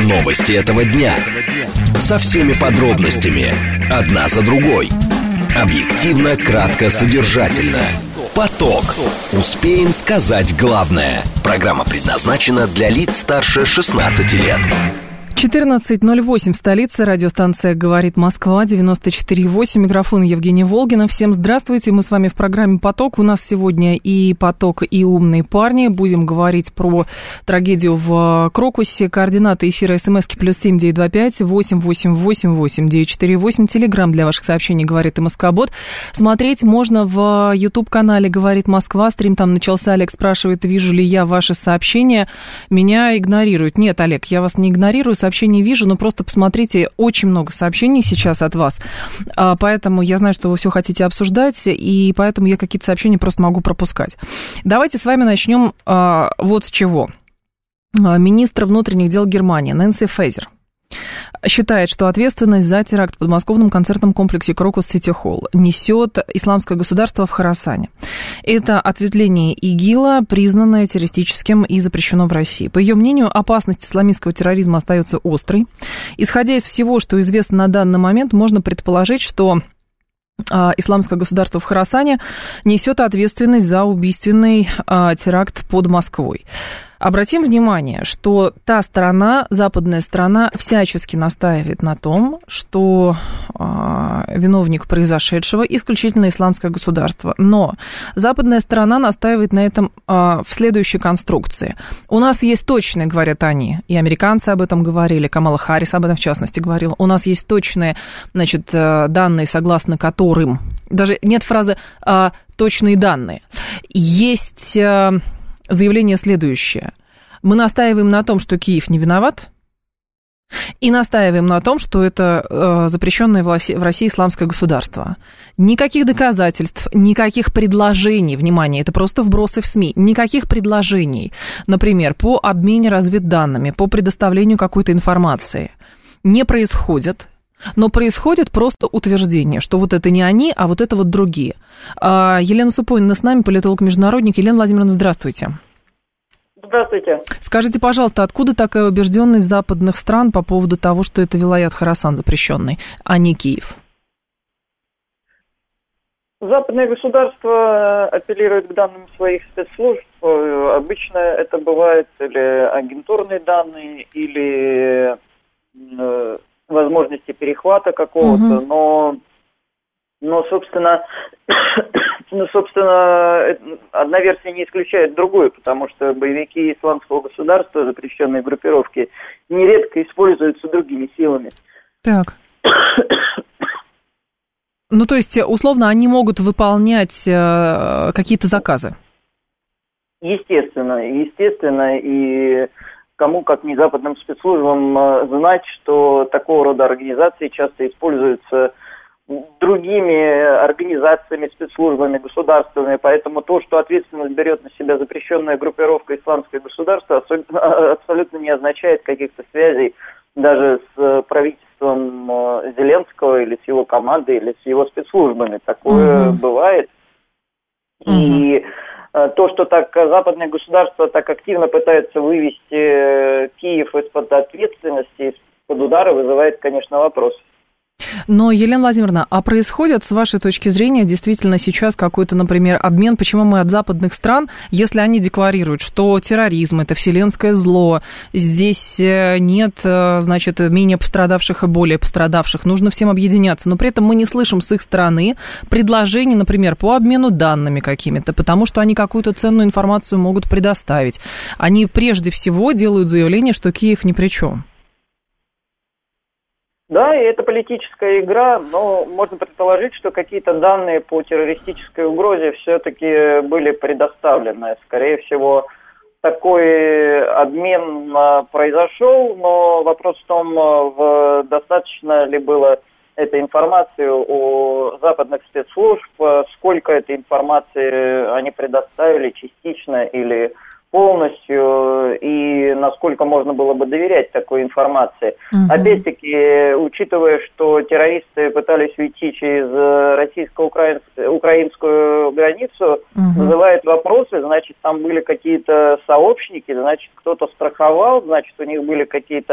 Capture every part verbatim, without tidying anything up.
Новости этого дня. Со всеми подробностями. Одна за другой. Объективно, кратко, содержательно. Поток. Успеем сказать главное. Программа предназначена для лиц старше шестнадцати лет. четырнадцать ноль восемь, столица, радиостанция «Говорит Москва», девяносто четыре восемь, микрофон Евгения Волгина. Всем здравствуйте, мы с вами в программе «Поток». У нас сегодня и «Поток», и «Умные парни». Будем говорить про трагедию в Крокусе. Координаты эфира смски плюс семь девять два пять восемь восемь восемь восемь девять четыре восемь. Телеграм для ваших сообщений «Говорит МСК-бот». Смотреть можно в YouTube-канале «Говорит Москва». Стрим там начался. Олег спрашивает, вижу ли я ваши сообщения. Меня игнорируют. Нет, Олег, я вас не игнорирую. Сообщений вижу, но просто посмотрите, очень много сообщений сейчас от вас, поэтому я знаю, что вы все хотите обсуждать, и поэтому я какие-то сообщения просто могу пропускать. Давайте с вами начнем вот с чего. Министр внутренних дел Германии Нэнси Фейзер считает, что ответственность за теракт в подмосковном концертном комплексе Крокус Сити Холл несет исламское государство в Хорасане. Это ответвление ИГИЛа, признанное террористическим и запрещено в России. По ее мнению, опасность исламистского терроризма остается острой. Исходя из всего, что известно на данный момент, можно предположить, что исламское государство в Хорасане несет ответственность за убийственный а, теракт под Москвой. Обратим внимание, что та сторона, западная сторона, всячески настаивает на том, что э, виновник произошедшего исключительно исламское государство. Но западная сторона настаивает на этом э, в следующей конструкции. У нас есть точные, говорят они, и американцы об этом говорили, Камала Харрис об этом в частности говорила, у нас есть точные, значит, данные, согласно которым, даже нет фразы э, «точные данные», есть... Э, заявление следующее. Мы настаиваем на том, что Киев не виноват, и настаиваем на том, что это э, запрещенное в России исламское государство. Никаких доказательств, никаких предложений, внимание, это просто вбросы в СМИ, никаких предложений, например, по обмене разведданными, по предоставлению какой-то информации не происходит. Но происходит просто утверждение, что вот это не они, а вот это вот другие. Елена Супонина с нами, политолог-международник. Елена Владимировна, здравствуйте. Здравствуйте. Скажите, пожалуйста, откуда такая убежденность западных стран по поводу того, что это Вилаят Хорасан запрещенный, а не Киев? Западные государства апеллируют к данным своих спецслужб. Обычно это бывают или агентурные данные, или... возможности перехвата какого-то, угу. но, но, собственно, ну, собственно, одна версия не исключает другую, потому что боевики исламского государства, запрещенные группировки, нередко используются другими силами. Так. Ну, то есть, условно, они могут выполнять э, какие-то заказы? Естественно, естественно, и... Кому, как не западным спецслужбам, знать, что такого рода организации часто используются другими организациями, спецслужбами, государствами. Поэтому то, что ответственность берет на себя запрещенная группировка «Исламское государство», абсолютно не означает каких-то связей даже с правительством Зеленского или с его командой, или с его спецслужбами. Такое угу. бывает. Угу. И... То, что так западные государства так активно пытаются вывести Киев из-под ответственности, из-под удара, вызывает, конечно, вопрос. Но, Елена Владимировна, а происходит, с вашей точки зрения, действительно сейчас какой-то, например, обмен? Почему мы от западных стран, если они декларируют, что терроризм – это вселенское зло, здесь нет, значит, менее пострадавших и более пострадавших, нужно всем объединяться, но при этом мы не слышим с их стороны предложений, например, по обмену данными какими-то, потому что они какую-то ценную информацию могут предоставить. Они прежде всего делают заявление, что Киев ни при чем. Да, и это политическая игра, но можно предположить, что какие-то данные по террористической угрозе все-таки были предоставлены. Скорее всего, такой обмен произошел, но вопрос в том, в, достаточно ли было этой информации у западных спецслужб, сколько этой информации они предоставили частично или полностью, и насколько можно было бы доверять такой информации. Uh-huh. Опять-таки, учитывая, что террористы пытались уйти через российско-украинскую границу, uh-huh. вызывает вопросы, значит, там были какие-то сообщники, значит, кто-то страховал, значит, у них были какие-то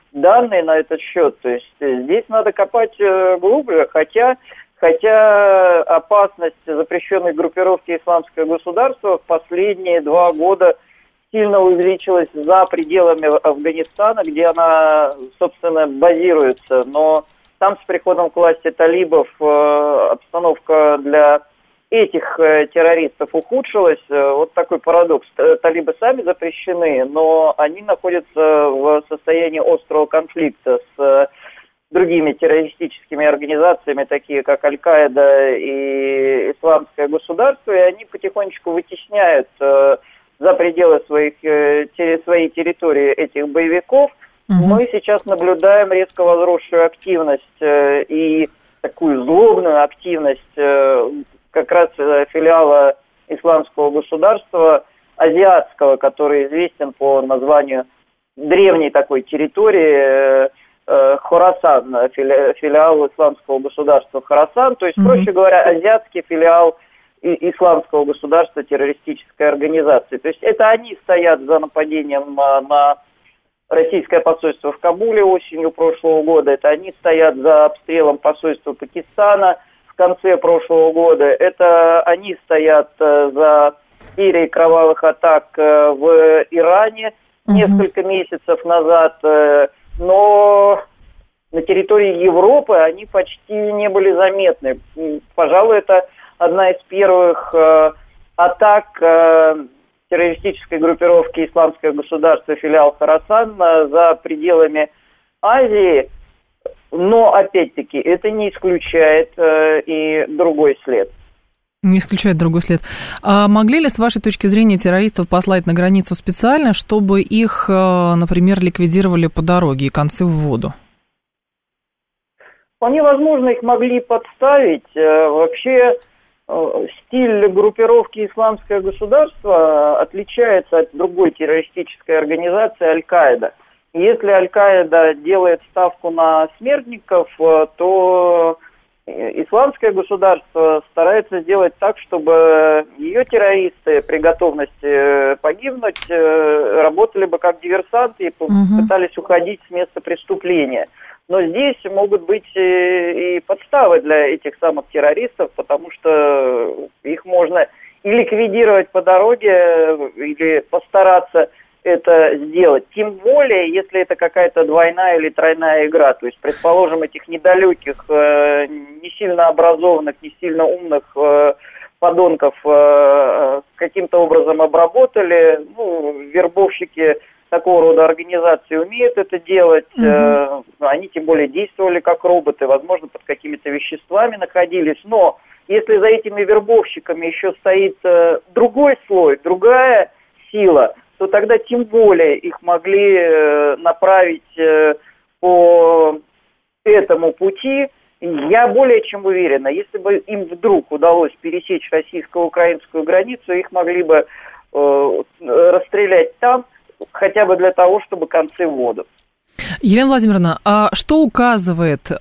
данные на этот счет. То есть здесь надо копать глубже, хотя, хотя опасность запрещенной группировки «Исламское государство» в последние два года сильно увеличилась за пределами Афганистана, где она, собственно, базируется. Но там с приходом к власти талибов обстановка для этих террористов ухудшилась. Вот такой парадокс. Талибы сами запрещены, но они находятся в состоянии острого конфликта с другими террористическими организациями, такие как Аль-Каида и Исламское государство, и они потихонечку вытесняют за пределы своих, своей территории этих боевиков. Угу. Мы сейчас наблюдаем резко возросшую активность и такую злобную активность как раз филиала Исламского государства азиатского, который известен по названию древней такой территории Хорасан, филиал Исламского государства Хорасан, то есть, mm-hmm. проще говоря, азиатский филиал Исламского государства, террористической организации. То есть это они стоят за нападением на российское посольство в Кабуле осенью прошлого года, это они стоят за обстрелом посольства Пакистана в конце прошлого года, это они стоят за серией кровавых атак в Иране mm-hmm. несколько месяцев назад, но на территории Европы они почти не были заметны. Пожалуй, это одна из первых э, атак э, террористической группировки «Исламское государство», филиал Хорасан, э, за пределами Азии. Но, опять-таки, это не исключает э, и другой след. Не исключает другой след. А могли ли, с вашей точки зрения, террористов послать на границу специально, чтобы их, например, ликвидировали по дороге и концы в воду? Вполне возможно, их могли подставить. Вообще, стиль группировки «Исламское государство» отличается от другой террористической организации «Аль-Каида». Если «Аль-Каида» делает ставку на смертников, то Исламское государство старается сделать так, чтобы ее террористы при готовности погибнуть работали бы как диверсанты и угу. пытались уходить с места преступления. Но здесь могут быть и подставы для этих самых террористов, потому что их можно и ликвидировать по дороге, или постараться это сделать. Тем более, если это какая-то двойная или тройная игра. То есть, предположим, этих недалеких, э, не сильно образованных, не сильно умных э, подонков э, каким-то образом обработали. Ну, вербовщики такого рода организации умеют это делать. Угу. Э, они тем более действовали как роботы, возможно, под какими-то веществами находились. Но если за этими вербовщиками еще стоит э, другой слой, другая сила, то тогда тем более их могли э, направить э, по этому пути. Я более чем уверена, если бы им вдруг удалось пересечь российско-украинскую границу, их могли бы э, расстрелять там, хотя бы для того, чтобы концы в воду. Елена Владимировна, а что указывает э,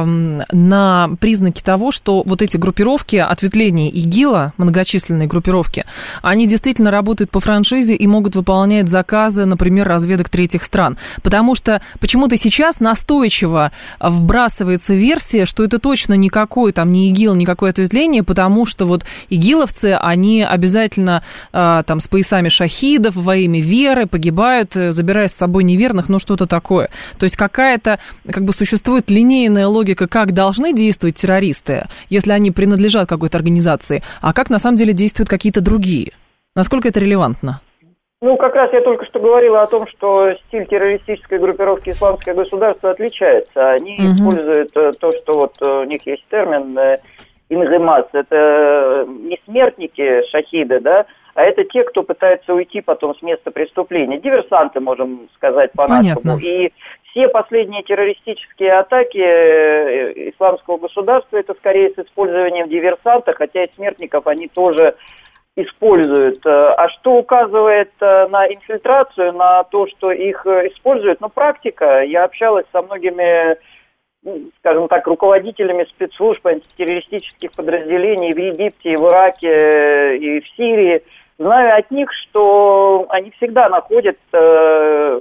на признаки того, что вот эти группировки, ответвления ИГИЛа, многочисленные группировки, они действительно работают по франшизе и могут выполнять заказы, например, разведок третьих стран? Потому что почему-то сейчас настойчиво вбрасывается версия, что это точно никакой там не ИГИЛ, никакое ответвление, потому что вот игиловцы, они обязательно э, там с поясами шахидов во имя веры погибают, забирая с собой неверных, ну что-то такое. То есть какая-то, как бы существует линейная логика, как должны действовать террористы, если они принадлежат какой-то организации, а как на самом деле действуют какие-то другие. Насколько это релевантно? Ну, как раз я только что говорила о том, что стиль террористической группировки «Исламское государство» отличается. Они угу. используют то, что вот у них есть термин «ингемас». Это не смертники, шахиды, да, а это те, кто пытается уйти потом с места преступления. Диверсанты, можем сказать по-нашему. И все последние террористические атаки Исламского государства, это скорее с использованием диверсанта, хотя и смертников они тоже используют. А что указывает на инфильтрацию, на то, что их используют? Ну, практика. Я общалась со многими, скажем так, руководителями спецслужб антитеррористических подразделений в Египте, в Ираке и в Сирии. Знаю от них, что они всегда находят э,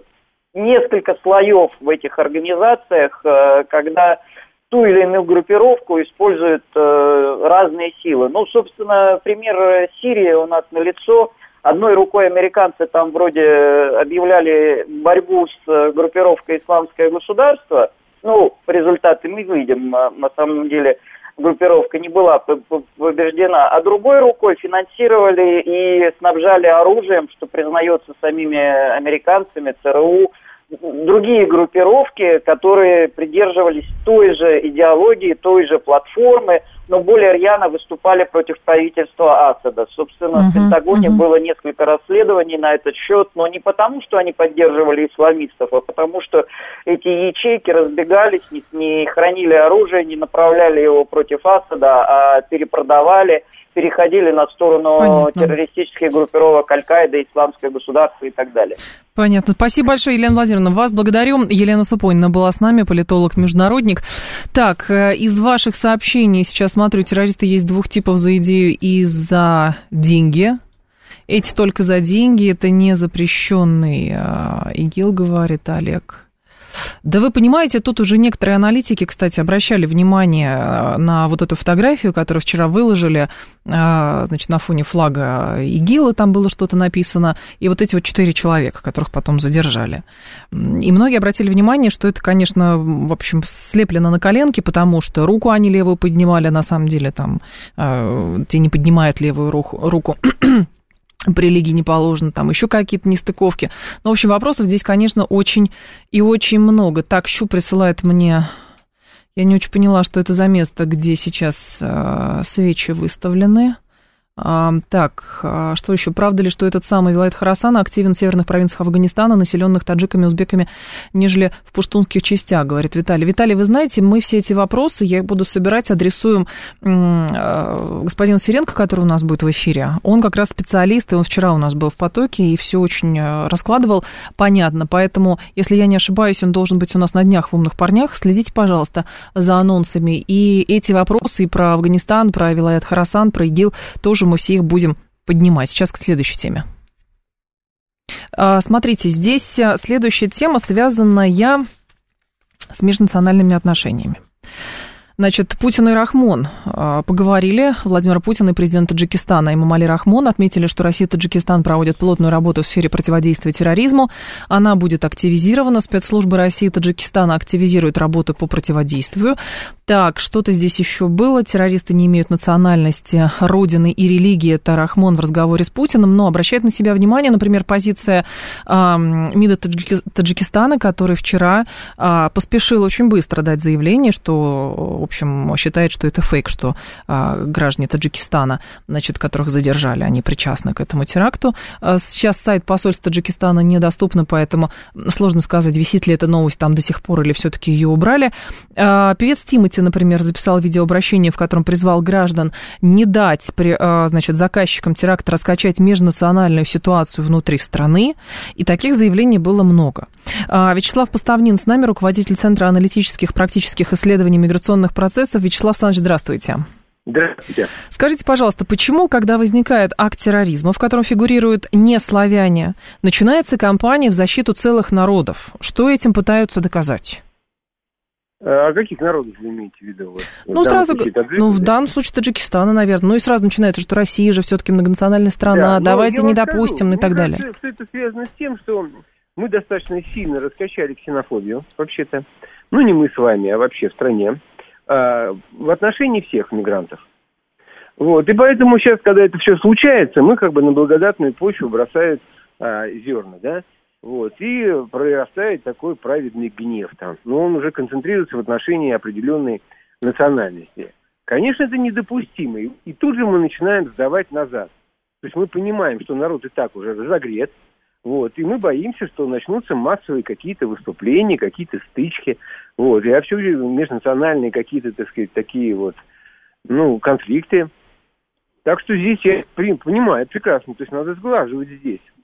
несколько слоев в этих организациях, когда ту или иную группировку используют разные силы. Ну, собственно, пример Сирии у нас налицо. Одной рукой американцы там вроде объявляли борьбу с группировкой «Исламское государство». Ну, результаты мы видим. На самом деле группировка не была побеждена. А другой рукой финансировали и снабжали оружием, что признается самими американцами, ЦРУ, другие группировки, которые придерживались той же идеологии, той же платформы, но более рьяно выступали против правительства Асада. Собственно, uh-huh, в Пентагоне uh-huh. было несколько расследований на этот счет, но не потому, что они поддерживали исламистов, а потому, что эти ячейки разбегались, не, не хранили оружие, не направляли его против Асада, а перепродавали, переходили на сторону Понятно. террористических группировок Аль-Каида, Исламское государство и так далее. Понятно. Спасибо большое, Елена Владимировна. Вас благодарю. Елена Супонина была с нами, политолог-международник. Так, из ваших сообщений сейчас смотрю, террористы есть двух типов: за идею и за деньги. Эти только за деньги, это не запрещенный ИГИЛ, говорит Олег. Да вы понимаете, тут уже некоторые аналитики, кстати, обращали внимание на вот эту фотографию, которую вчера выложили, значит, на фоне флага ИГИЛа, там было что-то написано, и вот эти вот четыре человека, которых потом задержали. И многие обратили внимание, что это, конечно, в общем, слеплено на коленке, потому что руку они левую поднимали, на самом деле там те не поднимают левую руку, при религии не положено, там еще какие-то нестыковки. Ну, в общем, вопросов здесь, конечно, очень и очень много. Так, Щу присылает мне... Я не очень поняла, что это за место, где сейчас э, свечи выставлены. А, так, а что еще? Правда ли, что этот самый Вилайет Хорасан активен в северных провинциях Афганистана, населенных таджиками и узбеками, нежели в пуштунских частях, говорит Виталий. Виталий, вы знаете, мы все эти вопросы, я их буду собирать, адресуем э, господину Сиренко, который у нас будет в эфире. Он как раз специалист, и он вчера у нас был в потоке, и все очень раскладывал понятно. Поэтому, если я не ошибаюсь, он должен быть у нас на днях в «Умных парнях». Следите, пожалуйста, за анонсами. И эти вопросы и про Афганистан, про Вилайет Хорасан, про ИГИЛ тоже мы все их будем поднимать. Сейчас к следующей теме. Смотрите, здесь следующая тема, связанная с межнациональными отношениями. Значит, Путин и Рахмон поговорили. Владимир Путин и президент Таджикистана Эмомали Рахмон отметили, что Россия и Таджикистан проводят плотную работу в сфере противодействия терроризму. Она будет активизирована. Спецслужбы России и Таджикистана активизируют работу по противодействию. Так, что-то здесь еще было. Террористы не имеют национальности, родины и религии. Это Рахмон в разговоре с Путиным, но обращает на себя внимание, например, позиция э, МИДа Таджикистана, который вчера э, поспешил очень быстро дать заявление, что, в общем, считает, что это фейк, что э, граждане Таджикистана, значит, которых задержали, они причастны к этому теракту. Э, сейчас сайт посольства Таджикистана недоступен, поэтому сложно сказать, висит ли эта новость там до сих пор или все-таки ее убрали. Э, певец Тимати, например, записал видеообращение, в котором призвал граждан не дать, значит, заказчикам теракта раскачать межнациональную ситуацию внутри страны, и таких заявлений было много. Вячеслав Поставнин с нами, руководитель Центра аналитических практических исследований миграционных процессов. Вячеслав Александрович, здравствуйте. Здравствуйте. Скажите, пожалуйста, почему, когда возникает акт терроризма, в котором фигурируют не славяне, начинается кампания в защиту целых народов? Что этим пытаются доказать? А каких народов вы имеете в виду? Вот, ну, сразу, случае, ну, в данном случае Таджикистана, наверное. Ну, и сразу начинается, что Россия же все-таки многонациональная страна, да, давайте не допустим, скажу, и так далее. Кажется, что это связано с тем, что мы достаточно сильно раскачали ксенофобию, вообще-то. Ну, не мы с вами, а вообще в стране. А, в отношении всех мигрантов. Вот. И поэтому сейчас, когда это все случается, мы как бы на благодатную почву бросают а, зерна, да? Вот, и прорастает такой праведный гнев там. Но он уже концентрируется в отношении определенной национальности. Конечно, это недопустимо. И тут же мы начинаем сдавать назад. То есть мы понимаем, что народ и так уже разогрет. Вот, и мы боимся, что начнутся массовые какие-то выступления, какие-то стычки. Вот, и вообще межнациональные какие-то, так сказать, такие вот, ну, конфликты. Так что здесь я понимаю прекрасно. То есть надо сглаживать здесь.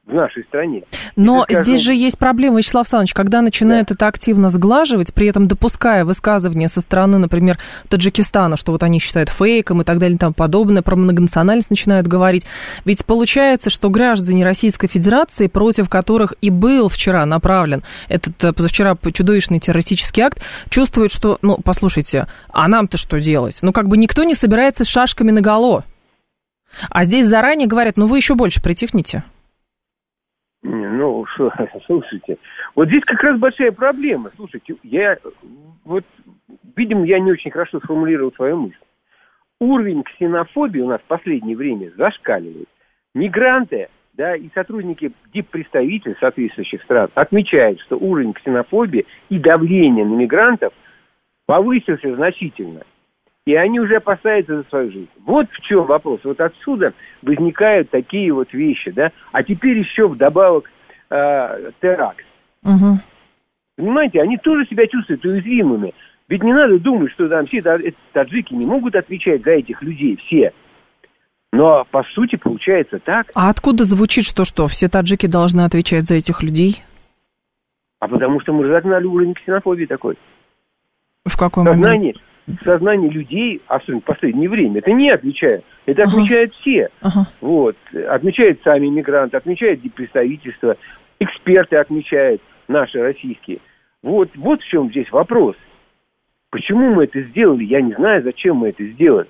в нашей стране. Но скажем... здесь же есть проблема, Вячеслав Александрович, когда начинают да. это активно сглаживать, при этом допуская высказывания со стороны, например, Таджикистана, что вот они считают фейком и так далее и тому подобное, про многонациональность начинают говорить. Ведь получается, что граждане Российской Федерации, против которых и был вчера направлен этот позавчера чудовищный террористический акт, чувствуют, что, ну, послушайте, а нам-то что делать? Ну, как бы никто не собирается с шашками наголо. А здесь заранее говорят, ну, вы еще больше притихните. Ну, шо, слушайте, вот здесь как раз большая проблема. Слушайте, я, вот, видимо, я не очень хорошо сформулировал свою мысль. Уровень ксенофобии у нас в последнее время зашкаливает. Мигранты, да, и сотрудники диппредставительств соответствующих стран отмечают, что уровень ксенофобии и давления на мигрантов повысился значительно. И они уже опасаются за свою жизнь. Вот в чем вопрос. Вот отсюда возникают такие вот вещи, да. А теперь еще вдобавок э, теракт. Угу. Понимаете, они тоже себя чувствуют уязвимыми. Ведь не надо думать, что там все таджики не могут отвечать за этих людей, все. Но по сути получается так. А откуда звучит, что что, все таджики должны отвечать за этих людей? А потому что мы разогнали уровень ксенофобии такой. В какой Сознание... момент? Сознание людей, особенно в последнее время, это не отмечают. Это ага. отмечают все. Ага. Вот. Отмечают сами мигранты, отмечают представительства, эксперты отмечают, наши российские. Вот, вот в чем здесь вопрос. Почему мы это сделали, я не знаю, зачем мы это сделали.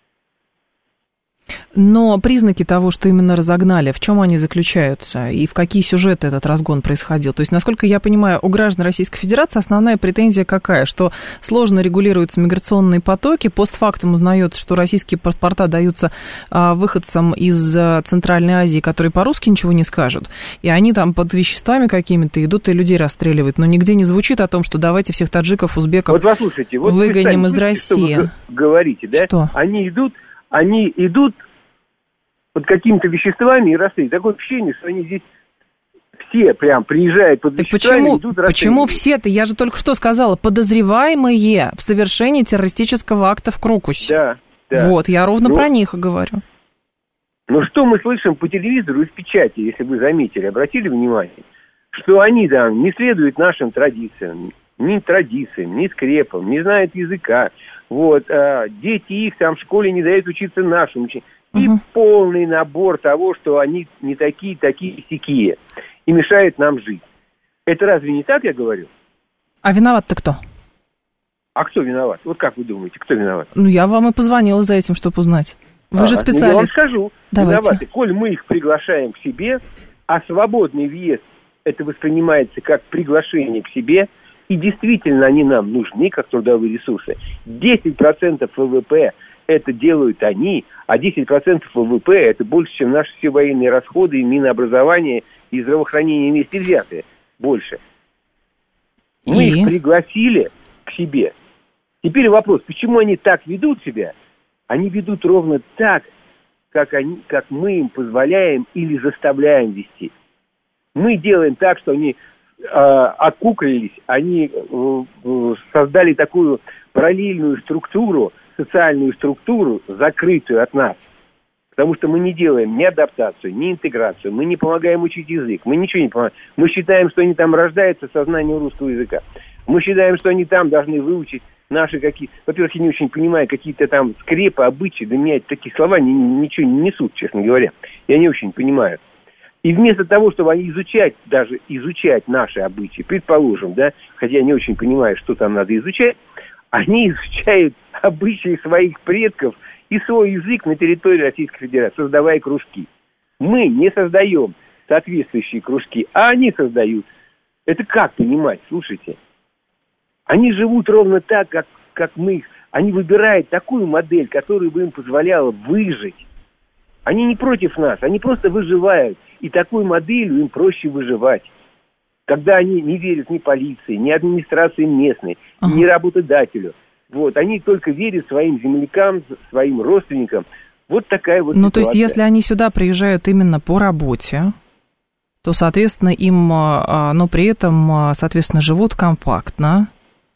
Но признаки того, что именно разогнали, в чем они заключаются и в какие сюжеты этот разгон происходил? То есть, насколько я понимаю, у граждан Российской Федерации основная претензия какая? Что сложно регулируются миграционные потоки, постфактум узнается, что российские паспорта даются а, выходцам из а, Центральной Азии, которые по-русски ничего не скажут, и они там под веществами какими-то идут и людей расстреливают. Но нигде не звучит о том, что давайте всех таджиков, узбеков вот послушайте, вот выгоним из России. Что вы говорите, да? Что? Они идут, они идут под какими-то веществами и расстреливают. Такое ощущение, что они здесь все прям приезжают под так веществами почему, и идут расстреливать. Почему все-то? Я же только что сказала, подозреваемые в совершении террористического акта в Крокусе. Да, да. Вот, я ровно ну, про них и говорю. Ну, что мы слышим по телевизору и в печати, если вы заметили, обратили внимание, что они там не следуют нашим традициям, ни традициям, ни скрепам, не знают языка. Вот, а дети их там в школе не дают учиться нашим учениям. И угу. полный набор того, что они не такие, такие, сякие. И мешают нам жить. Это разве не так, я говорю? А виноват-то кто? А кто виноват? Вот как вы думаете, кто виноват? Ну, я вам и позвонила за этим, чтобы узнать. Вы а, же специалист. Ну, я вам скажу. Давайте. Виноваты. Коль мы их приглашаем к себе, а свободный въезд, это воспринимается как приглашение к себе, и действительно они нам нужны, как трудовые ресурсы. десять процентов ВВП это делают они, а десять процентов ВВП это больше, чем наши все военные расходы, и Минобразование, и здравоохранение вместе взятые. Больше. Мы и? их пригласили к себе. Теперь вопрос, почему они так ведут себя? Они ведут ровно так, как, они, как мы им позволяем или заставляем вести. Мы делаем так, что они э, окуклились, они э, э, создали такую параллельную структуру, социальную структуру, закрытую от нас. Потому что мы не делаем ни адаптацию, ни интеграцию, мы не помогаем учить язык, мы ничего не помогаем. Мы считаем, что они там рождаются со знанием русского языка. Мы считаем, что они там должны выучить наши какие... Во-первых, я не очень понимаю, какие-то там скрепы, обычаи, для меня такие слова ни, ничего не несут, честно говоря. Я не очень понимаю. И вместо того, чтобы они изучать, даже изучать наши обычаи, предположим, да, хотя я не очень понимаю, что там надо изучать, они изучают обычаи своих предков и свой язык на территории Российской Федерации, создавая кружки. Мы не создаем соответствующие кружки, а они создают. Это как понимать? Слушайте. Они живут ровно так, как, как мы их. Они выбирают такую модель, которая бы им позволяла выжить. Они не против нас, они просто выживают. И такой моделью им проще выживать. Когда они не верят ни полиции, ни администрации местной, ага. ни работодателю. Вот, они только верят своим землякам, своим родственникам. Вот такая вот ну, ситуация. То есть, если они сюда приезжают именно по работе, то, соответственно, им, но при этом, соответственно, живут компактно,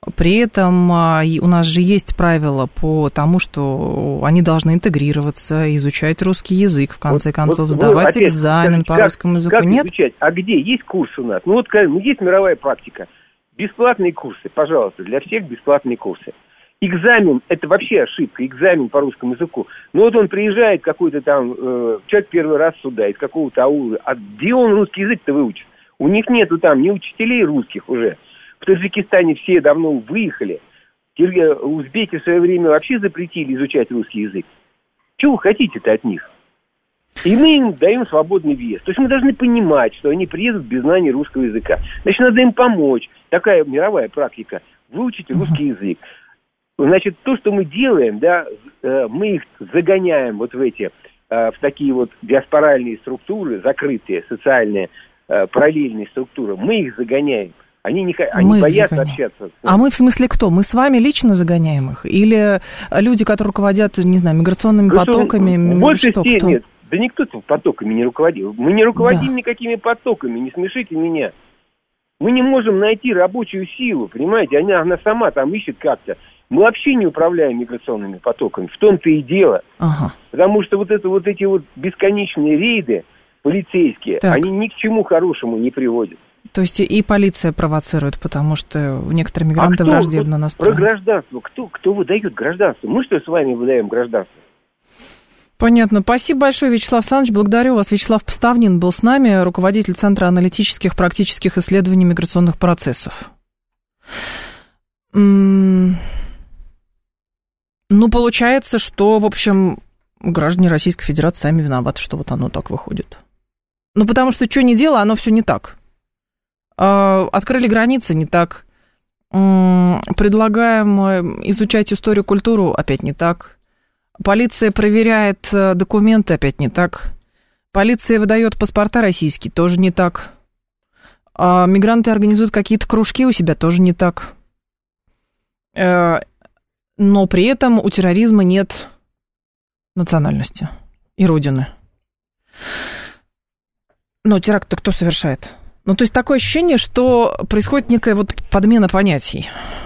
При этом у нас же есть правила по тому, что они должны интегрироваться, изучать русский язык, в конце вот, концов, вот, сдавать опять, экзамен скажите, по как, русскому языку. Как Нет? изучать? А где есть курс у нас? Ну вот есть мировая практика. Бесплатные курсы, пожалуйста, для всех бесплатные курсы. Экзамен – это вообще ошибка, экзамен по русскому языку. Ну вот он приезжает какой-то там, э, человек первый раз сюда, из какого-то аула. А где он русский язык-то выучит? У них нету там ни учителей русских уже. В Таджикистане все давно выехали. Узбеки в свое время вообще запретили изучать русский язык. Чего вы хотите-то от них? И мы им даем свободный въезд. То есть мы должны понимать, что они приедут без знания русского языка. Значит, надо им помочь. Такая мировая практика. Выучить русский язык. Значит, то, что мы делаем, да, мы их загоняем вот в эти, в такие вот диаспоральные структуры, закрытые, социальные, параллельные структуры. Мы их загоняем. Они, не, они боятся загоняем. общаться. А мы в смысле кто? Мы с вами лично загоняем их? Или люди, которые руководят, не знаю, миграционными Государ... потоками? В большей что, степени кто? нет. Да никто потоками не руководил. Мы не руководим да. никакими потоками, не смешите меня. Мы не можем найти рабочую силу, понимаете? Она, она сама там ищет как-то. Мы вообще не управляем миграционными потоками. В том-то и дело. Ага. Потому что вот, это, вот эти вот бесконечные рейды полицейские, так. они ни к чему хорошему не приводят. То есть и полиция провоцирует, потому что некоторые мигранты а кто, враждебно настроены. Про гражданство. Кто, кто выдает гражданство? Мы что с вами выдаем гражданство? Понятно. Спасибо большое, Вячеслав Александрович. Благодарю вас. Вячеслав Поставнин был с нами, руководитель Центра аналитических практических исследований миграционных процессов. Ну, получается, что, в общем, граждане Российской Федерации сами виноваты, что вот оно так выходит. Ну, потому что что ни дело, оно все не так. Открыли границы, не так. Предлагаем изучать историю, культуру, опять не так. Полиция проверяет документы, опять не так. Полиция выдает паспорта российские, тоже не так. А мигранты организуют какие-то кружки у себя, тоже не так. Но при этом у терроризма нет национальности и родины. Но теракт-то кто совершает? Ну, то есть такое ощущение, что происходит некая вот подмена понятий.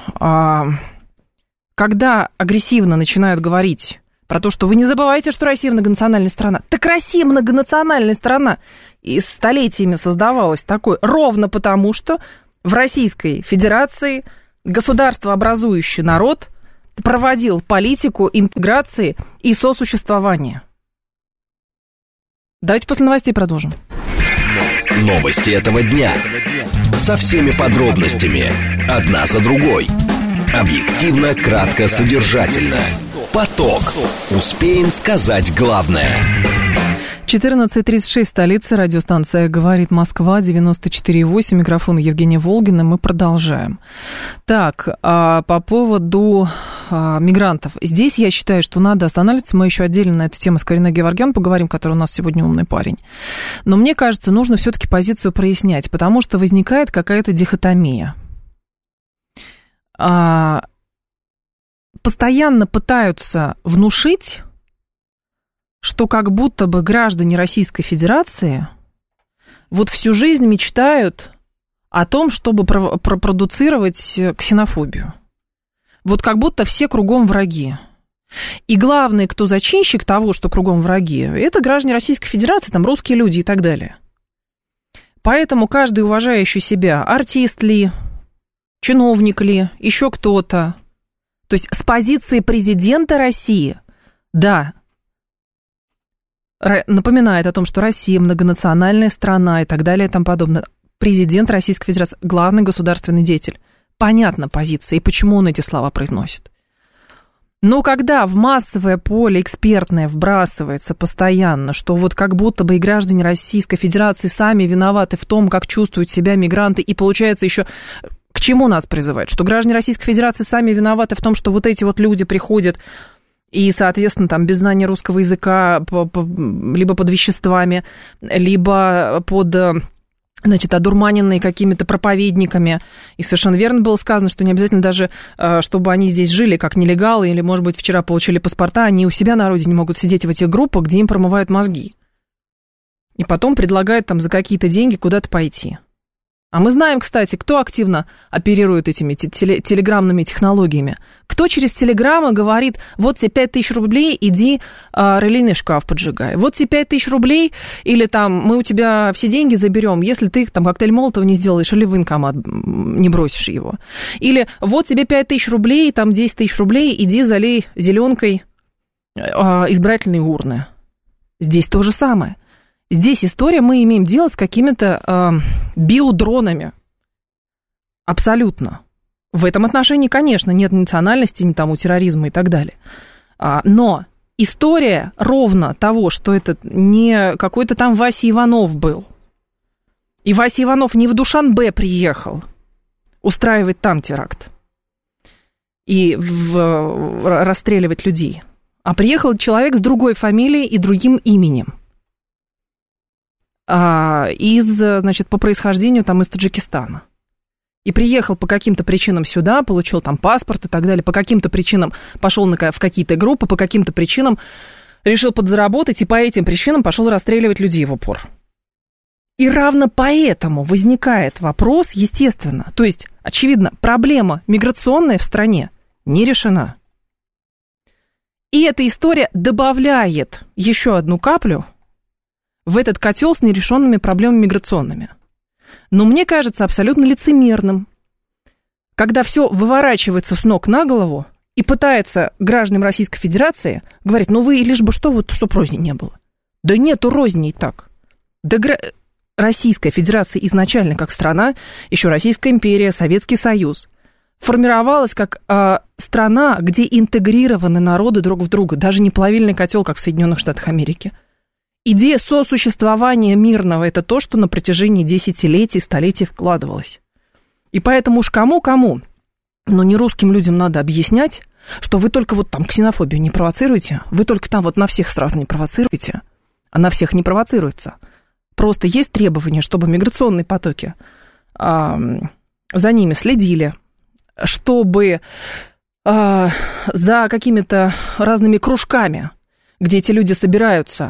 Когда агрессивно начинают говорить про то, что вы не забывайте, что Россия многонациональная страна. Так Россия многонациональная страна. И столетиями создавалась такой ровно потому, что в Российской Федерации государствообразующий народ проводил политику интеграции и сосуществования. Давайте после новостей продолжим. Новости этого дня. Со всеми подробностями. Одна за другой. Объективно, кратко, содержательно. Поток. Успеем сказать главное. четырнадцать тридцать шесть, столица, радиостанция «Говорит Москва», девяносто четыре и восемь, микрофон Евгения Волгина, мы продолжаем. Так, а по поводу а, мигрантов. Здесь я считаю, что надо останавливаться, мы еще отдельно на эту тему с Кариной Геворгян поговорим, который у нас сегодня умный парень. Но мне кажется, нужно все-таки позицию прояснять, потому что возникает какая-то дихотомия. А, постоянно пытаются внушить, что как будто бы граждане Российской Федерации вот всю жизнь мечтают о том, чтобы про- продуцировать ксенофобию. Вот как будто все кругом враги. И главный, кто зачинщик того, что кругом враги, это граждане Российской Федерации, там русские люди и так далее. Поэтому каждый уважающий себя, артист ли, чиновник ли, еще кто-то, то есть с позиции президента России, да, напоминает о том, что Россия многонациональная страна и так далее и тому подобное. Президент Российской Федерации, главный государственный деятель. Понятна позиция и почему он эти слова произносит. Но когда в массовое поле экспертное вбрасывается постоянно, что вот как будто бы и граждане Российской Федерации сами виноваты в том, как чувствуют себя мигранты, и получается еще... К чему нас призывают? Что граждане Российской Федерации сами виноваты в том, что вот эти вот люди приходят и, соответственно, там без знания русского языка либо под веществами, либо под, значит, одурманенные какими-то проповедниками. И совершенно верно было сказано, что не обязательно даже, чтобы они здесь жили как нелегалы или, может быть, вчера получили паспорта, они у себя на родине могут сидеть в этих группах, где им промывают мозги. И потом предлагают там за какие-то деньги куда-то пойти. А мы знаем, кстати, кто активно оперирует этими теле- телеграммными технологиями. Кто через телеграммы говорит, вот тебе пять тысяч рублей, иди а, релейный шкаф поджигай. Вот тебе пять тысяч рублей, или там мы у тебя все деньги заберем, если ты там коктейль Молотова не сделаешь, или в военкомат не бросишь его. Или вот тебе пять тысяч рублей, там десять тысяч рублей, иди залей зеленкой а, избирательные урны. Здесь то же самое. Здесь история, мы имеем дело с какими-то э, биодронами. Абсолютно. В этом отношении, конечно, нет национальности, ни там у терроризма и так далее. А, но история ровно того, что это не какой-то там Вася Иванов был. И Вася Иванов не в Душанбе приехал устраивать там теракт и в, расстреливать людей. А приехал человек с другой фамилией и другим именем. Из, значит, по происхождению там из Таджикистана. И приехал по каким-то причинам сюда, получил там паспорт и так далее, по каким-то причинам пошел на, в какие-то группы, по каким-то причинам решил подзаработать, и по этим причинам пошел расстреливать людей в упор. И равно поэтому возникает вопрос, естественно, то есть, очевидно, проблема миграционная в стране не решена. И эта история добавляет еще одну каплю в этот котел с нерешенными проблемами миграционными. Но мне кажется абсолютно лицемерным, когда все выворачивается с ног на голову и пытается гражданам Российской Федерации говорить, ну вы лишь бы что, вот чтоб розни не было. Да нету розни и так. Да гра... Российская Федерация изначально как страна, еще Российская империя, Советский Союз, формировалась как э, страна, где интегрированы народы друг в друга, даже не плавильный котел, как в Соединенных Штатах Америки. Идея сосуществования мирного – это то, что на протяжении десятилетий, столетий вкладывалось. И поэтому уж кому-кому, но не русским людям надо объяснять, что вы только вот там ксенофобию не провоцируете, вы только там вот на всех сразу не провоцируете, а на всех не провоцируется. Просто есть требование, чтобы миграционные потоки а, за ними следили, чтобы а, за какими-то разными кружками, где эти люди собираются,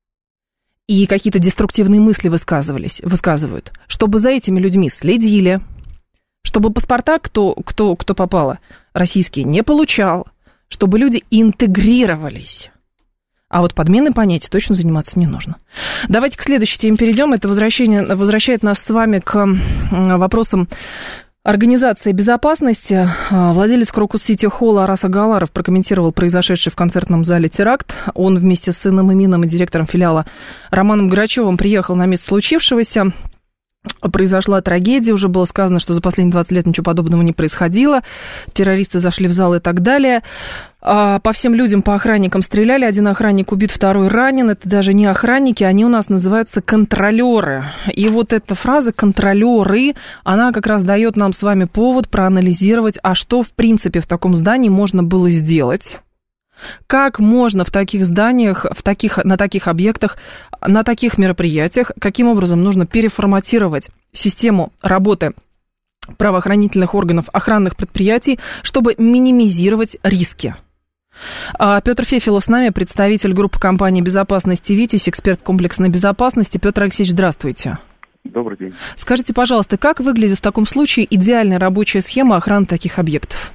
и какие-то деструктивные мысли высказывались, высказывают, чтобы за этими людьми следили, чтобы паспорта, кто, кто, кто попало, российские, не получал, чтобы люди интегрировались. А вот подменой понятий точно заниматься не нужно. Давайте к следующей теме перейдем. Это возвращение, возвращает нас с вами к вопросам организации безопасности. Владелец Крокус-Сити Холла Арас Агаларов прокомментировал произошедший в концертном зале теракт. Он вместе с сыном Эмином и директором филиала Романом Грачевым приехал на место случившегося. Произошла трагедия, уже было сказано, что за последние двадцать лет ничего подобного не происходило. Террористы зашли в зал и так далее. По всем людям, по охранникам стреляли. Один охранник убит, второй ранен. Это даже не охранники, они у нас называются контролеры. И вот эта фраза «контролеры», она как раз дает нам с вами повод проанализировать, а что, в принципе, в таком здании можно было сделать. Как можно в таких зданиях, в таких, на таких объектах, на таких мероприятиях, каким образом нужно переформатировать систему работы правоохранительных органов, охранных предприятий, чтобы минимизировать риски. Петр Фефилов с нами, представитель группы компании безопасности «Витязь», эксперт комплексной безопасности. Петр Алексеевич, здравствуйте. Добрый день. Скажите, пожалуйста, как выглядит в таком случае идеальная рабочая схема охраны таких объектов?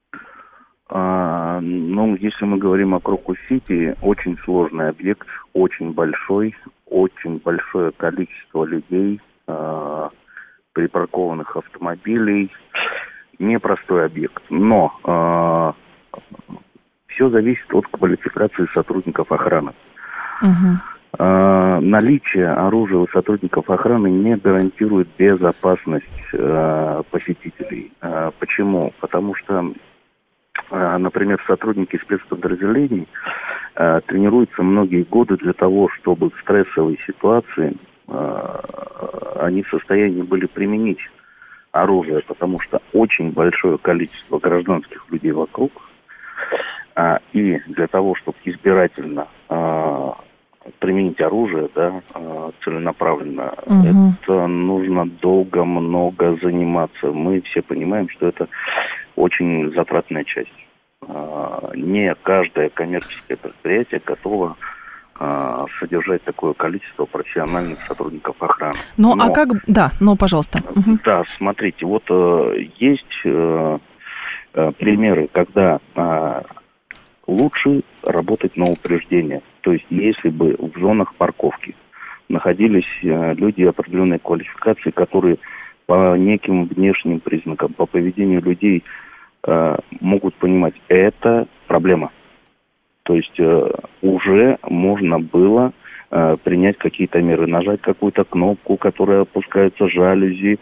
А, ну, если мы говорим о Крокус-Сити, очень сложный объект, очень большой, очень большое количество людей, а, припаркованных автомобилей, непростой объект. Но а, все зависит от квалификации сотрудников охраны. Uh-huh. А, наличие оружия у сотрудников охраны не гарантирует безопасность а, посетителей. А, почему? Потому что например, сотрудники спецподразделений э, тренируются многие годы для того, чтобы в стрессовой ситуации э, они в состоянии были применить оружие, потому что очень большое количество гражданских людей вокруг, э, и для того, чтобы избирательно э, применить оружие, да, э, целенаправленно, угу. это нужно долго, много заниматься. Мы все понимаем, что это очень затратная часть. Не каждое коммерческое предприятие готово э, содержать такое количество профессиональных сотрудников охраны. Ну, но, а как... Да, но, пожалуйста. Да, смотрите, вот э, есть э, э, примеры, когда э, лучше работать на упреждение. То есть, если бы в зонах парковки находились э, люди определенной квалификации, которые по неким внешним признакам, по поведению людей э, могут понимать, это проблема. То есть э, уже можно было э, принять какие-то меры, нажать какую-то кнопку, которая опускается жалюзи,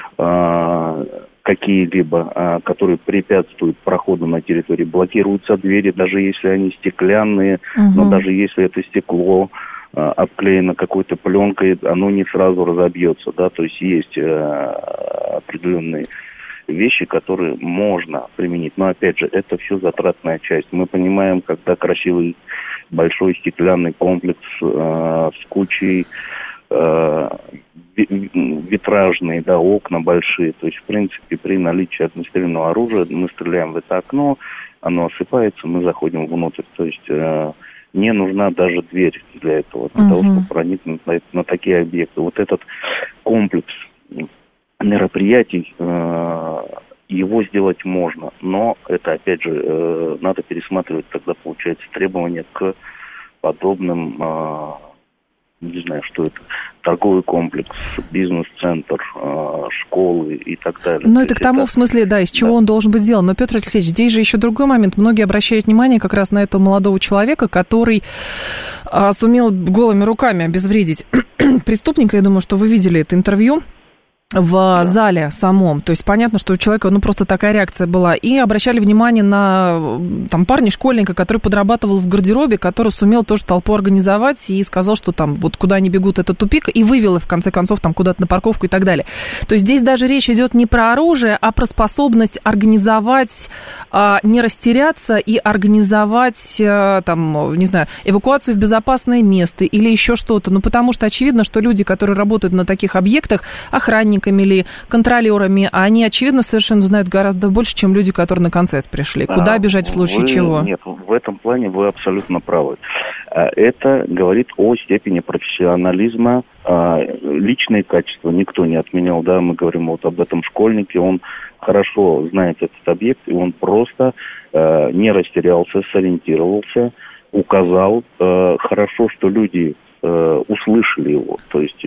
э, какие-либо, э, которые препятствуют проходу на территории, блокируются двери, даже если они стеклянные, угу. но даже если это стекло э, обклеено какой-то пленкой, оно не сразу разобьется, да, то есть есть э, определенные вещи, которые можно применить. Но, опять же, это все затратная часть. Мы понимаем, когда красивый большой стеклянный комплекс э, с кучей э, витражные, да, окна большие. То есть, в принципе, при наличии огнестрельного оружия мы стреляем в это окно, оно осыпается, мы заходим внутрь. То есть э, не нужна даже дверь для этого, для uh-huh. того, чтобы проникнуть на, на такие объекты. Вот этот комплекс мероприятий, э, его сделать можно, но это, опять же, э, надо пересматривать тогда, получается, требования к подобным, э, не знаю, что это, торговый комплекс, бизнес-центр, э, школы и так далее. Ну, это к тому, это... в смысле, да, из чего да. он должен быть сделан. Но, Петр Алексеевич, здесь же еще другой момент. Многие обращают внимание как раз на этого молодого человека, который а, сумел голыми руками обезвредить преступника. Я думаю, что вы видели это интервью в да. зале самом. То есть понятно, что у человека, ну, просто такая реакция была. И обращали внимание на там парня-школьника, который подрабатывал в гардеробе, который сумел тоже толпу организовать и сказал, что там вот куда они бегут, это тупик, и вывел их, в конце концов, там куда-то на парковку и так далее. То есть здесь даже речь идет не про оружие, а про способность организовать, а, не растеряться и организовать, а, там, не знаю, эвакуацию в безопасное место или еще что-то. Ну, потому что очевидно, что люди, которые работают на таких объектах, охранники, или контролерами, а они, очевидно, совершенно знают гораздо больше, чем люди, которые на концерт пришли. Куда а, бежать в случае вы, чего? Нет, в этом плане вы абсолютно правы. Это говорит о степени профессионализма, личные качества никто не отменял, да, мы говорим вот об этом школьнике, он хорошо знает этот объект, и он просто не растерялся, сориентировался, указал. Хорошо, что люди услышали его, то есть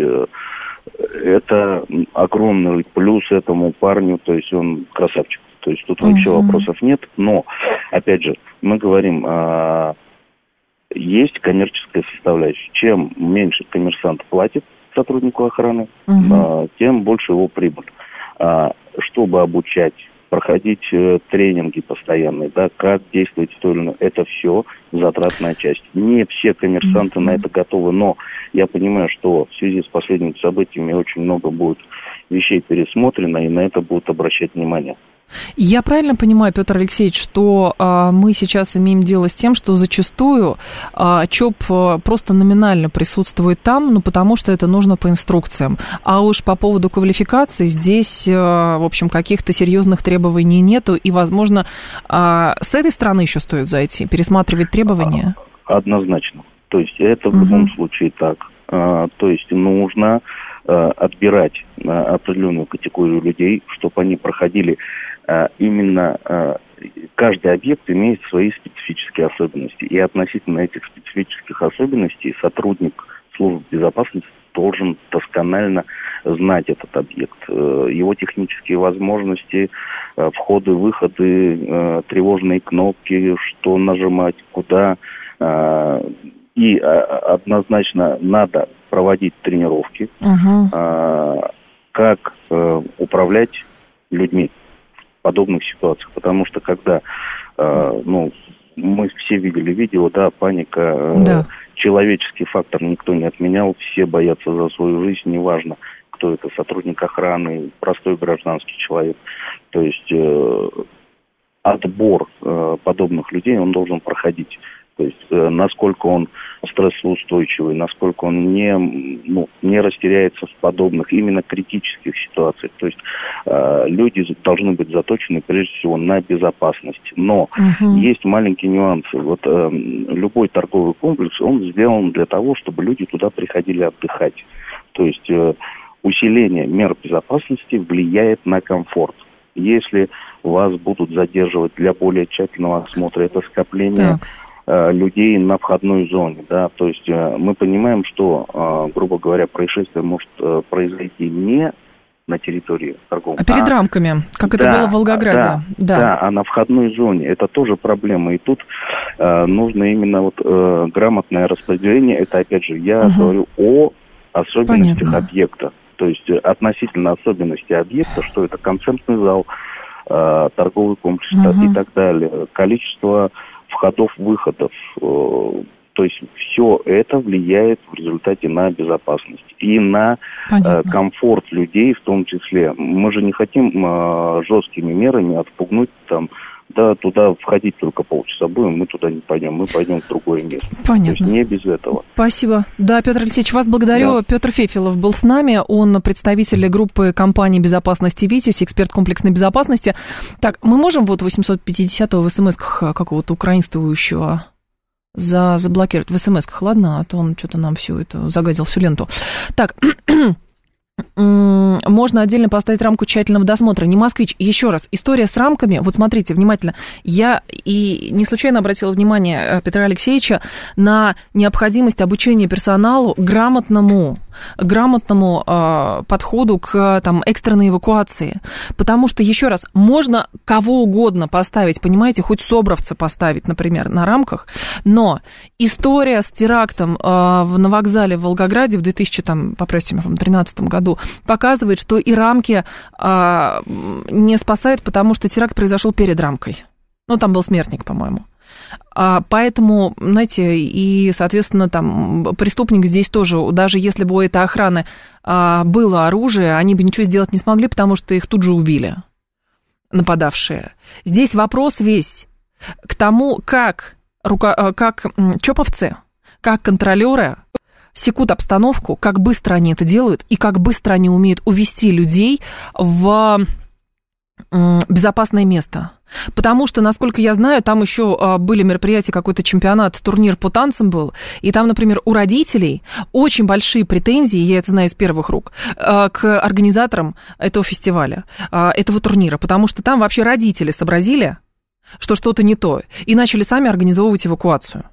это огромный плюс этому парню, то есть он красавчик. То есть тут вообще uh-huh. вопросов нет. Но, опять же, мы говорим, а, есть коммерческая составляющая. Чем меньше коммерсант платит сотруднику охраны, uh-huh. а, тем больше его прибыль. А, чтобы обучать, проходить э, тренинги постоянные, да, как действовать в той или иной, это все затратная часть. Не все коммерсанты mm-hmm. на это готовы, но я понимаю, что в связи с последними событиями очень много будет вещей пересмотрено, и на это будут обращать внимание. Я правильно понимаю, Петр Алексеевич, что а, мы сейчас имеем дело с тем, что зачастую а, ЧОП просто номинально присутствует там, ну, потому что это нужно по инструкциям. А уж по поводу квалификации здесь, а, в общем, каких-то серьезных требований нету, и, возможно, а, с этой стороны еще стоит зайти, пересматривать требования? Однозначно. То есть это в угу. любом случае так. А, то есть нужно а, отбирать а, определенную категорию людей, чтобы они проходили. Именно каждый объект имеет свои специфические особенности. И относительно этих специфических особенностей сотрудник службы безопасности должен досконально знать этот объект. Его технические возможности, входы, выходы, тревожные кнопки, что нажимать, куда. И однозначно надо проводить тренировки, uh-huh. как управлять людьми в подобных ситуациях, потому что когда, э, ну, мы все видели видео, да, паника, э, да. человеческий фактор никто не отменял, все боятся за свою жизнь, неважно, кто это, сотрудник охраны, простой гражданский человек, то есть э, отбор э, подобных людей, он должен проходить То есть э, насколько он стрессоустойчивый, насколько он не, ну, не растеряется в подобных именно критических ситуациях. То есть э, люди должны быть заточены прежде всего на безопасность. Но угу. есть маленькие нюансы. Вот э, любой торговый комплекс, он сделан для того, чтобы люди туда приходили отдыхать. То есть э, усиление мер безопасности влияет на комфорт. Если вас будут задерживать для более тщательного осмотра, это скопление э, людей на входной зоне, да, то есть э, мы понимаем, что, э, грубо говоря, происшествие может э, произойти не на территории торгового. А перед а, рамками, как да, это было в Волгограде. Да, да. да, а на входной зоне это тоже проблема, и тут э, нужно именно вот э, грамотное распределение. Это опять же я угу. говорю о особенностях Понятно. Объекта. То есть относительно особенностей объекта, что это концертный зал, э, торговый комплекс угу. и так далее, количество входов-выходов, э, то есть все это влияет в результате на безопасность и на э, комфорт людей в том числе. Мы же не хотим э, жесткими мерами отпугнуть там, да, туда входить только полчаса будем, мы туда не пойдем, мы пойдем в другое место. Понятно. То есть не без этого. Спасибо. Да, Петр Алексеевич, вас благодарю. Да. Петр Фефелов был с нами, он представитель группы компании безопасности «Витязь», эксперт комплексной безопасности. Так, мы можем вот восемьсот пятидесятого в смс-ках какого-то украинствующего за, заблокировать в смс-ках, ладно, а то он что-то нам всю эту загадил, всю ленту. Так, можно отдельно поставить рамку тщательного досмотра. Не москвич. Еще раз, история с рамками. Вот смотрите внимательно. Я и не случайно обратила внимание Петра Алексеевича на необходимость обучения персоналу грамотному, грамотному э, подходу к там, экстренной эвакуации. Потому что, еще раз, можно кого угодно поставить, понимаете, хоть собровца поставить, например, на рамках, но история с терактом э, на вокзале в Волгограде в две тысячи, там, поправьте меня, тринадцатом году показывает, что и рамки а, не спасают, потому что теракт произошел перед рамкой. Ну, там был смертник, по-моему. А, поэтому, знаете, и, соответственно, там преступник здесь тоже, даже если бы у этой охраны а, было оружие, они бы ничего сделать не смогли, потому что их тут же убили, нападавшие. Здесь вопрос весь к тому, как, рука, как чоповцы, как контролеры секут обстановку, как быстро они это делают и как быстро они умеют увести людей в безопасное место. Потому что, насколько я знаю, там еще были мероприятия, какой-то чемпионат, турнир по танцам был, и там, например, у родителей очень большие претензии, я это знаю из первых рук, к организаторам этого фестиваля, этого турнира, потому что там вообще родители сообразили, что что-то не то, и начали сами организовывать эвакуацию.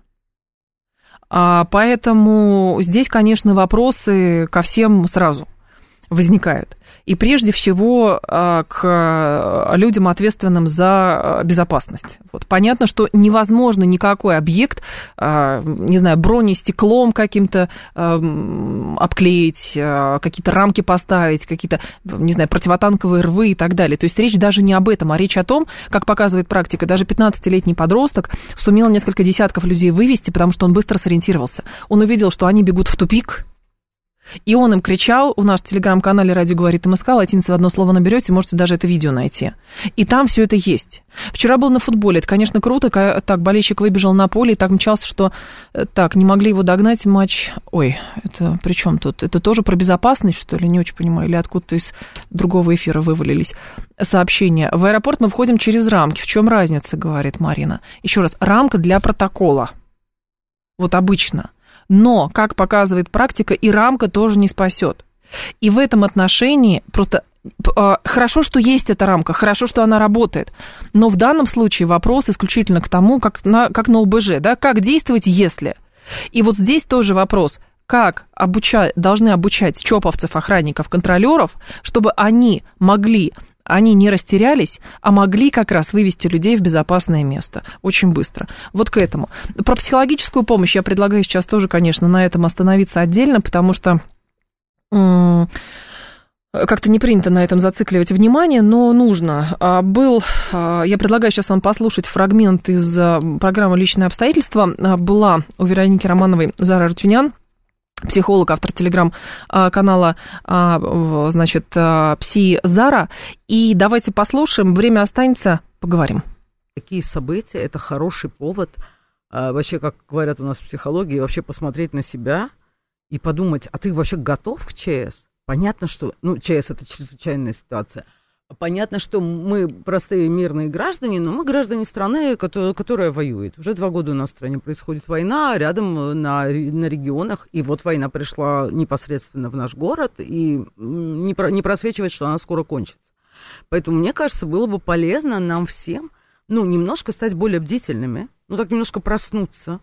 Поэтому здесь, конечно, вопросы ко всем сразу возникают. И прежде всего к людям, ответственным за безопасность. Вот. Понятно, что невозможно никакой объект, не знаю, бронестеклом каким-то обклеить, какие-то рамки поставить, какие-то, не знаю, противотанковые рвы и так далее. То есть речь даже не об этом, а речь о том, как показывает практика, даже пятнадцатилетний подросток сумел несколько десятков людей вывести, потому что он быстро сориентировался. Он увидел, что они бегут в тупик, и он им кричал, у нас в телеграм-канале «Радио говорит МСК», латиница в одно слово наберете, можете даже это видео найти. И там все это есть. Вчера был на футболе, это, конечно, круто, так, болельщик выбежал на поле и так мчался, что так, не могли его догнать, матч... Ой, это при чем тут? Это тоже про безопасность, что ли? Не очень понимаю, или откуда-то из другого эфира вывалились сообщения. В аэропорт мы входим через рамки. В чем разница, говорит Марина? Еще раз, рамка для протокола. Вот обычно. Но, как показывает практика, и рамка тоже не спасет. И в этом отношении просто э, хорошо, что есть эта рамка, хорошо, что она работает. Но в данном случае вопрос исключительно к тому, как на, как на ОБЖ, да, как действовать, если. И вот здесь тоже вопрос, как обучать, должны обучать чоповцев, охранников, контролеров, чтобы они могли... они не растерялись, а могли как раз вывести людей в безопасное место очень быстро. Вот к этому. Про психологическую помощь я предлагаю сейчас тоже, конечно, на этом остановиться отдельно, потому что м- как-то не принято на этом зацикливать внимание, но нужно. Был, я предлагаю сейчас вам послушать фрагмент из программы «Личные обстоятельства». Была у Вероники Романовой Зара Артюнян, психолог, автор телеграм-канала, значит, «Пси Зара». И давайте послушаем, время останется, поговорим. Такие события – это хороший повод а, вообще, как говорят у нас в психологии, вообще посмотреть на себя и подумать, а ты вообще готов к ЧС? Понятно, что, ну, ЧС – это чрезвычайная ситуация. Понятно, что мы простые мирные граждане, но мы граждане страны, которая, которая воюет. Уже два года у нас в стране происходит война, рядом на, на регионах, и вот война пришла непосредственно в наш город, и не, про, не просвечивает, что она скоро кончится. Поэтому, мне кажется, было бы полезно нам всем, ну, немножко стать более бдительными, ну, так немножко проснуться,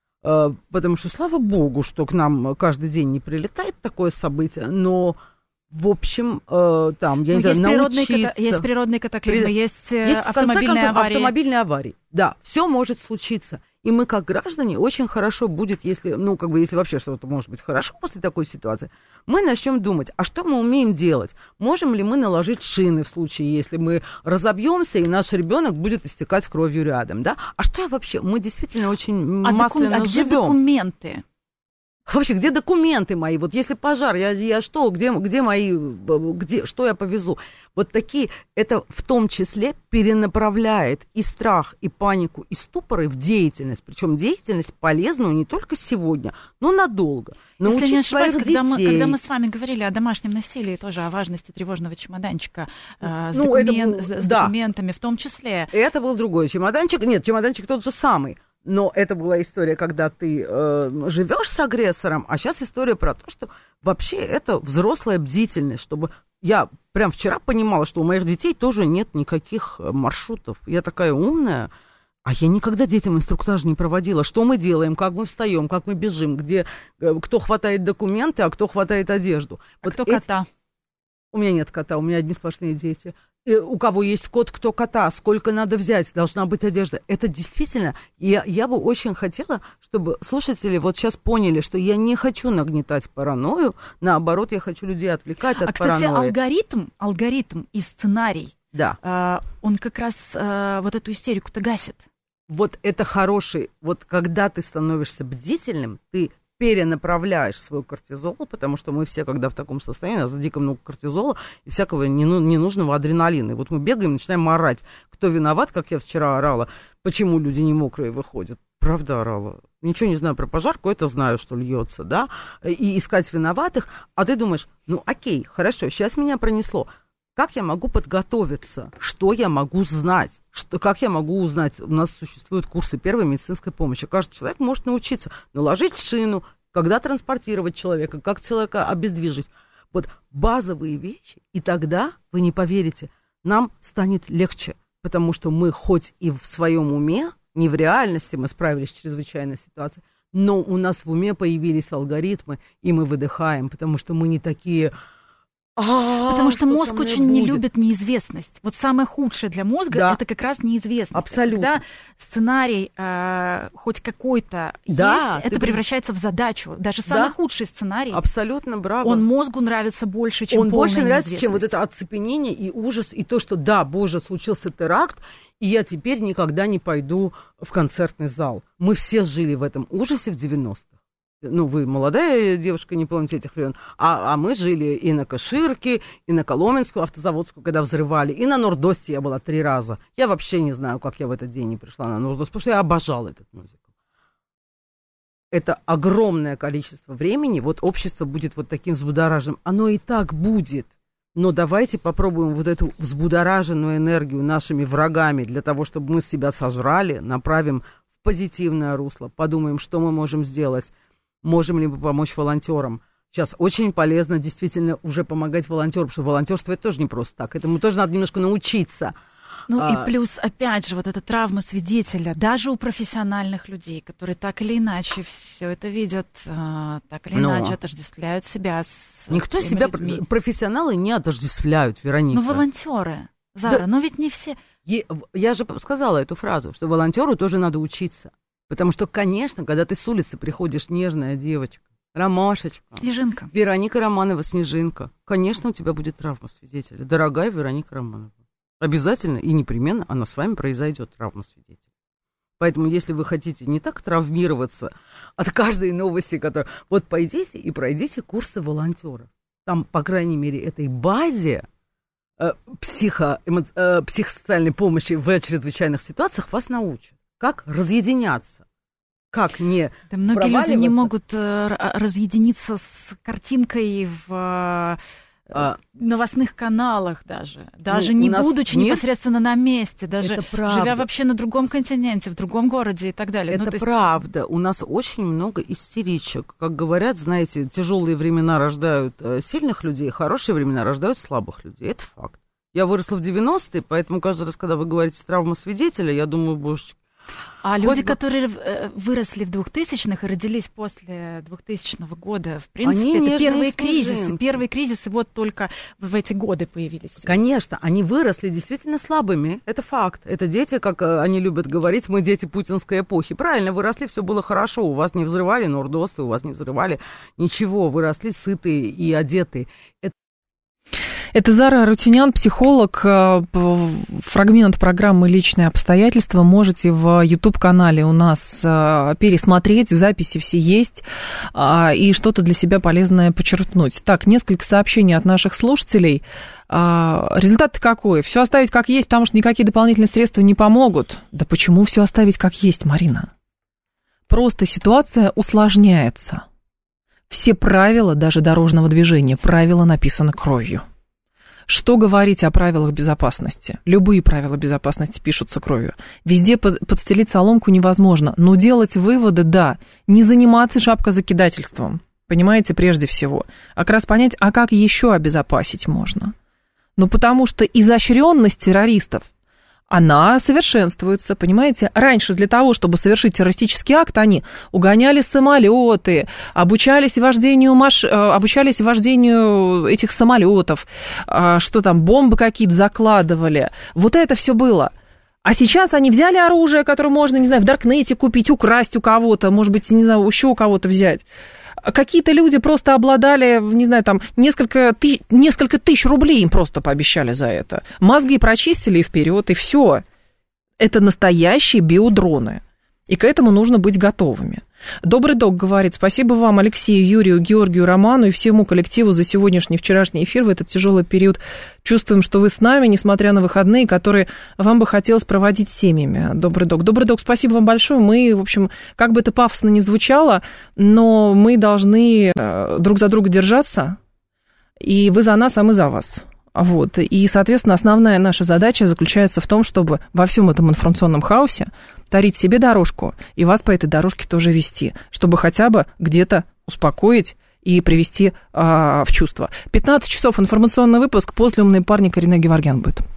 потому что, слава богу, что к нам каждый день не прилетает такое событие, но... В общем, э, там, я ну, не знаю, научиться... Ката- есть природные катаклизмы, При... есть, есть автомобильные концов, аварии. автомобильные аварии. Да, все может случиться. И мы, как граждане, очень хорошо будет, если, ну, как бы, если вообще что-то может быть хорошо после такой ситуации, мы начнем думать, а что мы умеем делать? Можем ли мы наложить шины в случае, если мы разобьемся, и наш ребенок будет истекать кровью рядом, да? А что я вообще? Мы действительно очень а масляно доку... а где живем. Документы? Вообще, где документы мои? Вот если пожар, я, я что, где, где мои, где, что я повезу? Вот такие, это в том числе перенаправляет и страх, и панику, и ступоры в деятельность. Причем деятельность полезную не только сегодня, но надолго. Научить Если не ошибаюсь, своих когда мы, детей. когда мы с вами говорили о домашнем насилии, тоже о важности тревожного чемоданчика э, с, ну, докумен... был, с да. документами в том числе. Это был другой чемоданчик. Нет, чемоданчик тот же самый. Но это была история, когда ты э, живешь с агрессором, а сейчас история про то, что вообще это взрослая бдительность, чтобы... Я прям вчера понимала, что у моих детей тоже нет никаких маршрутов. Я такая умная, а я никогда детям инструктаж не проводила. Что мы делаем, как мы встаем, как мы бежим, где кто хватает документы, а кто хватает одежду. А вот кто эти... кота? У меня нет кота, у меня одни сплошные дети. И у кого есть кот, кто кота, сколько надо взять, должна быть одежда. Это действительно, я, я бы очень хотела, чтобы слушатели вот сейчас поняли, что я не хочу нагнетать паранойю, наоборот, я хочу людей отвлекать от а, кстати, паранойи. алгоритм, алгоритм и сценарий, да. э, он как раз э, вот эту истерику-то гасит. Вот это хороший, вот когда ты становишься бдительным, ты перенаправляешь свой кортизол, потому что мы все, когда в таком состоянии, у нас дико много кортизола и всякого ненужного адреналина. И вот мы бегаем, начинаем орать. Кто виноват, как я вчера орала, почему люди не мокрые выходят. Правда орала. Ничего не знаю про пожарку, это знаю, что льется, да, и искать виноватых. А ты думаешь, ну окей, хорошо, сейчас меня пронесло. Как я могу подготовиться? Что я могу знать? Что, как я могу узнать? У нас существуют курсы первой медицинской помощи. Каждый человек может научиться наложить шину, когда транспортировать человека, как человека обездвижить. Вот базовые вещи, и тогда, вы не поверите, нам станет легче, потому что мы хоть и в своем уме, не в реальности мы справились с чрезвычайной ситуацией, но у нас в уме появились алгоритмы, и мы выдыхаем, потому что мы не такие... А, Потому что, что мозг очень будет? не любит неизвестность. Вот самое худшее для мозга да. это как раз неизвестность. Абсолютно. Когда сценарий э, хоть какой-то да, есть, это ты... превращается в задачу. Даже самый да? худший сценарий. Абсолютно, браво. Он мозгу нравится больше, чем Он полная больше нравится, неизвестность. чем вот это оцепенение и ужас, и то, что да, боже, случился теракт, и я теперь никогда не пойду в концертный зал. Мы все жили в этом ужасе в девяностых. Ну, вы молодая девушка, не помните этих времен, а, а мы жили и на Каширке, и на Коломенскую автозаводскую, когда взрывали, и на Нордосте я была три раза. Я вообще не знаю, как я в этот день не пришла на Нордост, потому что я обожала этот мюзикл. Это огромное количество времени, вот общество будет вот таким взбудораженным. Оно и так будет, но давайте попробуем вот эту взбудораженную энергию нашими врагами для того, чтобы мы себя сожрали, направим в позитивное русло, подумаем, что мы можем сделать. Можем ли мы помочь волонтерам? Сейчас очень полезно действительно уже помогать волонтерам, потому что волонтерство это тоже не просто так. Этому тоже надо немножко научиться. Ну а... и плюс, опять же, вот эта травма свидетеля, даже у профессиональных людей, которые так или иначе все это видят, так или Но... иначе отождествляют себя с Никто себя, людьми. Профессионалы не отождествляют, Вероника. Ну, волонтеры, Зара, да. но ведь не все... Я же сказала эту фразу, что волонтеру тоже надо учиться. Потому что, конечно, когда ты с улицы приходишь, нежная девочка, Ромашечка. Снежинка. Вероника Романова, Снежинка. Конечно, у тебя будет травма свидетеля. Дорогая Вероника Романова. Обязательно и непременно она с вами произойдет, травма свидетеля. Поэтому, если вы хотите не так травмироваться от каждой новости, которая... Вот пойдите и пройдите курсы волонтеров. Там, по крайней мере, этой базе э, психо, эмо, э, психосоциальной помощи в чрезвычайных ситуациях вас научат. Как разъединяться. как не Да многие люди не могут э, разъединиться с картинкой в э, новостных каналах даже. Даже ну, не будучи нет... непосредственно на месте, даже живя вообще на другом континенте, в другом городе и так далее. Это ну, то есть... правда. У нас очень много истеричек. Как говорят, знаете, тяжелые времена рождают сильных людей, хорошие времена рождают слабых людей. Это факт. Я выросла в девяностые, поэтому каждый раз, когда вы говорите «травма свидетеля», я думаю, боже... А люди, бы... которые выросли в двухтысячных и родились после двухтысячного года, в принципе, они это первые кризисы. Первые кризисы вот только в эти годы появились. Конечно, они выросли действительно слабыми. Это факт. Это дети, как они любят говорить, мы дети путинской эпохи. Правильно, выросли, все было хорошо. У вас не взрывали нордосты, у вас не взрывали ничего. Вы росли сытые и одетые. Это Это Зара Арутюнян, психолог. Фрагмент программы «Личные обстоятельства» можете в YouTube-канале у нас пересмотреть, записи все есть, и что-то для себя полезное подчеркнуть. Так, несколько сообщений от наших слушателей. Результат какой? Все оставить как есть, потому что никакие дополнительные средства не помогут. Да почему все оставить как есть, Марина? Просто ситуация усложняется. Все правила, даже дорожного движения, правила написаны кровью. Что говорить о правилах безопасности? Любые правила безопасности пишутся кровью. Везде подстелить соломку невозможно, но делать выводы, да. Не заниматься шапкозакидательством, понимаете, прежде всего. А как раз понять, а как еще обезопасить можно? Ну, потому что изощренность террористов, она совершенствуется, понимаете? Раньше для того, чтобы совершить террористический акт, они угоняли самолеты, обучались вождению, маш... обучались вождению этих самолетов, что там, бомбы какие-то закладывали. Вот это все было. А сейчас они взяли оружие, которое можно, не знаю, в Даркнете купить, украсть у кого-то, может быть, не знаю, еще у кого-то взять. Какие-то люди просто обладали, не знаю, там, несколько тысяч, несколько тысяч рублей им просто пообещали за это. Мозги прочистили и вперед, и все. Это настоящие биодроны. И к этому нужно быть готовыми. Добрый док говорит: спасибо вам, Алексею, Юрию, Георгию, Роману и всему коллективу за сегодняшний, вчерашний эфир. В этот тяжелый период чувствуем, что вы с нами, несмотря на выходные, которые вам бы хотелось проводить с семьями. Добрый док. Добрый док, спасибо вам большое. Мы, в общем, как бы это пафосно ни звучало, но мы должны друг за друга держаться, и вы за нас, а мы за вас. Вот. И, соответственно, основная наша задача заключается в том, чтобы во всем этом информационном хаосе тарить себе дорожку и вас по этой дорожке тоже вести, чтобы хотя бы где-то успокоить и привести а, в чувство. пятнадцать часов информационный выпуск, после «Умные парни» Карина Геворгян будет.